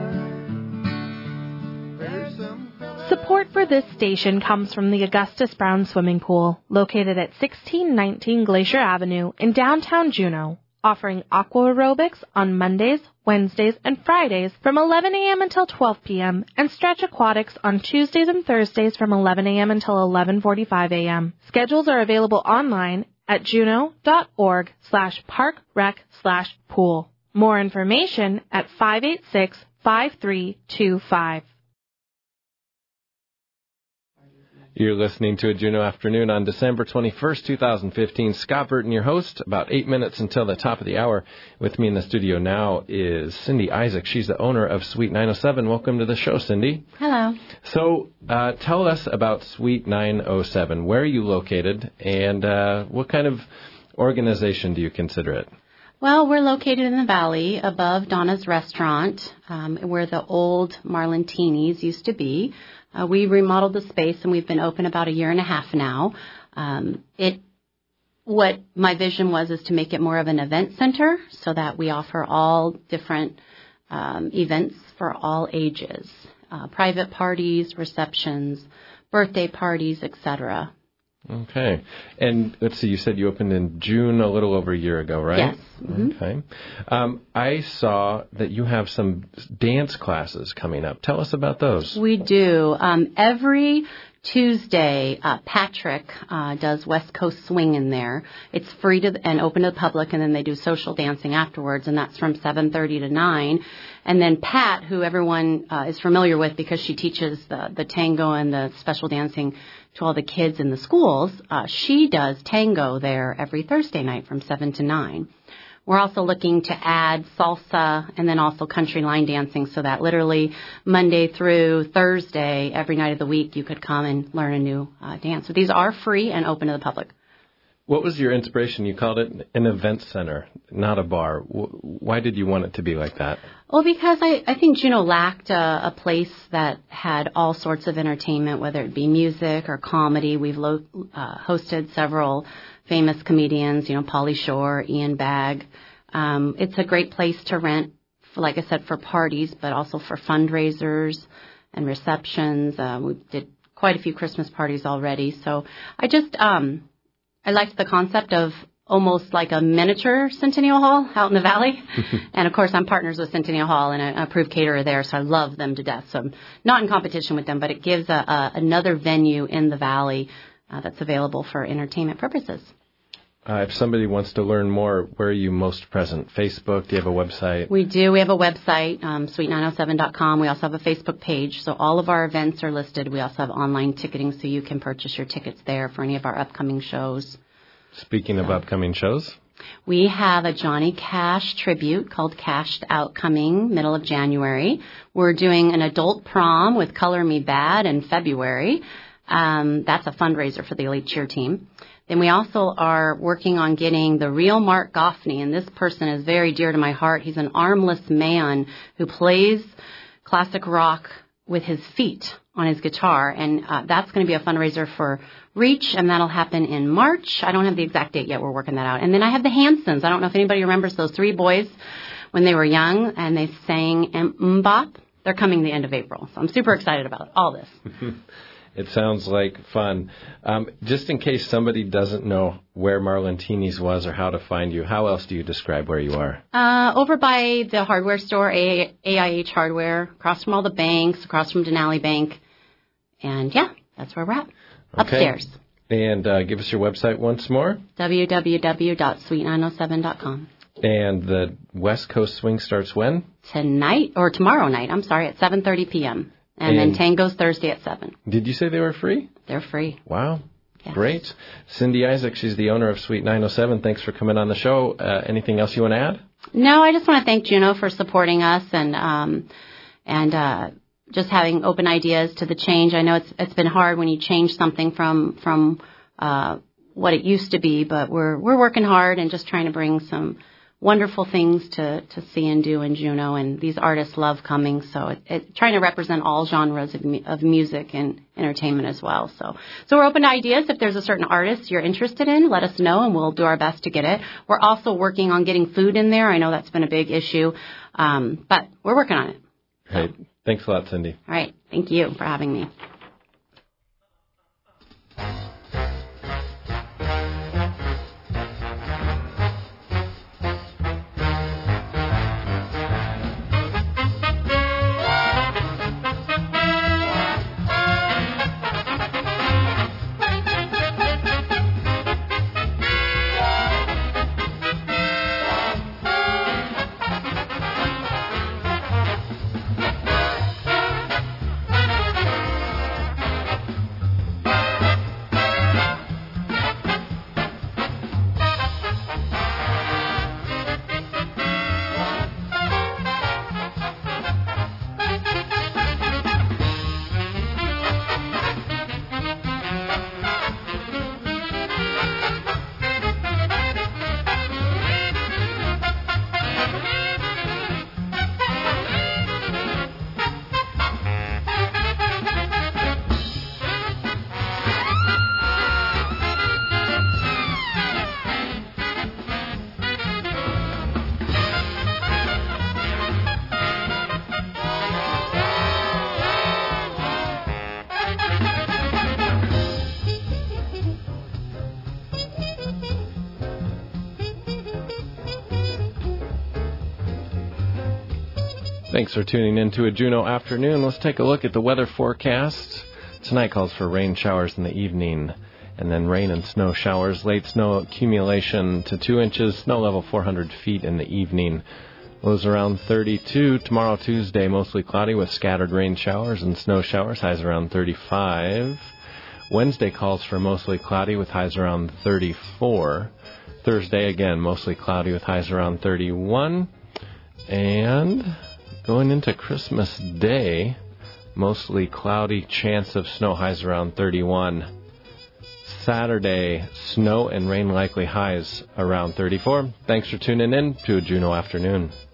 Support for this station comes from the Augustus Brown Swimming Pool, located at sixteen nineteen Glacier Avenue in downtown Juneau, offering aqua aerobics on Mondays, Wednesdays, and Fridays from eleven a.m. until twelve p.m. and stretch aquatics on Tuesdays and Thursdays from eleven a.m. until eleven forty-five a.m. Schedules are available online at juneau.org slash parkrec slash pool. More information at five eight six, five three two five. You're listening to a Juneau Afternoon on December twenty-first, twenty fifteen. Scott Burton, your host. About eight minutes until the top of the hour. With me in the studio now is Cindy Isaac. She's the owner of Suite nine oh seven. Welcome to the show, Cindy. Hello. So uh, tell us about Suite nine oh seven. Where are you located, and uh, what kind of organization do you consider it? Well, we're located in the Valley above Donna's Restaurant, um, where the old Marlentinis used to be. Uh, we remodeled the space, and we've been open about a year and a half now. Um, it, what my vision was is to make it more of an event center so that we offer all different um, events for all ages, uh, private parties, receptions, birthday parties, et cetera. Okay. And let's see, you said you opened in June a little over a year ago, right? Yes. Mm-hmm. Okay. Um, I saw that you have some dance classes coming up. Tell us about those. We do. Um, every Tuesday, uh, Patrick uh, does West Coast Swing in there. It's free to and open to the public, and then they do social dancing afterwards, and that's from seven thirty to nine. And then Pat, who everyone uh, is familiar with because she teaches the, the tango and the special dancing to all the kids in the schools, uh, she does tango there every Thursday night from seven to nine. We're also looking to add salsa and then also country line dancing so that literally Monday through Thursday, every night of the week, you could come and learn a new uh, dance. So these are free and open to the public. What was your inspiration? You called it an event center, not a bar. Why did you want it to be like that? Well, because I, I think Juneau lacked a, a place that had all sorts of entertainment, whether it be music or comedy. We've lo- uh, hosted several famous comedians, you know, Pauly Shore, Ian Bagg. Um, it's a great place to rent, for, like I said, for parties, but also for fundraisers and receptions. Uh, we did quite a few Christmas parties already. So I just... Um, I liked the concept of almost like a miniature Centennial Hall out in the Valley. And, of course, I'm partners with Centennial Hall and an approved caterer there, so I love them to death. So I'm not in competition with them, but it gives a, a, another venue in the Valley uh, that's available for entertainment purposes. Uh, if somebody wants to learn more, where are you most present? Facebook? Do you have a website? We do. We have a website, um, suite nine oh seven dot com. We also have a Facebook page. So all of our events are listed. We also have online ticketing, so you can purchase your tickets there for any of our upcoming shows. Speaking so. of upcoming shows? We have a Johnny Cash tribute called Cashed Out coming middle of January. We're doing an adult prom with Color Me Bad in February. Um, that's a fundraiser for the Elite Cheer team. Then we also are working on getting the real Mark Goffney, and this person is very dear to my heart. He's an armless man who plays classic rock with his feet on his guitar, and uh, that's going to be a fundraiser for Reach, and that'll happen in March. I don't have the exact date yet. We're working that out. And then I have the Hansons. I don't know if anybody remembers those three boys when they were young, and they sang Mbop. They're coming the end of April, so I'm super excited about all this. It sounds like fun. Um, just in case somebody doesn't know where Marlentini's was or how to find you, how else do you describe where you are? Uh, over by the hardware store, A I H Hardware, across from all the banks, across from Denali Bank. And, yeah, that's where we're at. Okay. Upstairs. And uh, give us your website once more. w w w dot suite nine oh seven dot com. And the West Coast Swing starts when? Tonight, or tomorrow night, I'm sorry, at seven thirty p.m. And, and then Tango's Thursday at seven. Did you say they were free? They're free. Wow. Yes. Great. Cindy Isaac, she's the owner of Suite nine oh seven. Thanks for coming on the show. Uh, anything else you want to add? No, I just want to thank Juneau for supporting us and um, and uh, just having open ideas to the change. I know it's it's been hard when you change something from from uh, what it used to be, but we're we're working hard and just trying to bring some wonderful things to, to see and do in Juneau, and these artists love coming, so it, it, trying to represent all genres of, of music and entertainment as well. So so we're open to ideas. If there's a certain artist you're interested in, let us know, and we'll do our best to get it. We're also working on getting food in there. I know that's been a big issue, um, but we're working on it. Great. So. Thanks a lot, Cindy. All right. Thank you for having me. Thanks for tuning in to a Juneau afternoon. Let's take a look at the weather forecast. Tonight calls for rain showers in the evening, and then rain and snow showers. Late snow accumulation to two inches, snow level four hundred feet in the evening. Lows around thirty-two. Tomorrow, Tuesday, mostly cloudy with scattered rain showers and snow showers. Highs around thirty-five. Wednesday calls for mostly cloudy with highs around thirty-four. Thursday, again, mostly cloudy with highs around thirty-one. And going into Christmas Day, mostly cloudy, chance of snow, highs around thirty-one. Saturday, snow and rain likely, highs around thirty-four. Thanks for tuning in to a Juneau Afternoon.